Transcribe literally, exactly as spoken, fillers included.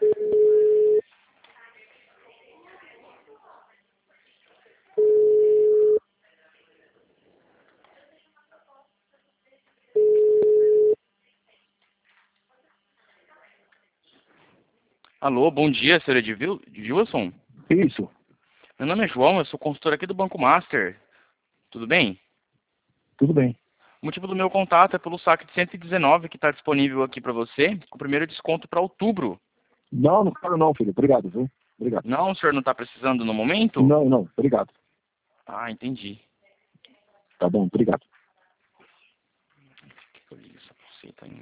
Alô, bom dia, senhor Edil- Edilson. Isso, Meu nome é João, eu sou consultor aqui do Banco Master. Tudo bem? tudo bem. O motivo do meu contato é pelo saque de cento e dezenove que está disponível aqui para você, com o primeiro desconto para outubro. Não, não quero não, filho. Obrigado, viu? Obrigado. Não, o senhor não está precisando no momento? Não, não, obrigado. Ah, entendi. Tá bom, obrigado. Por que eu ligo essa pulseira ainda?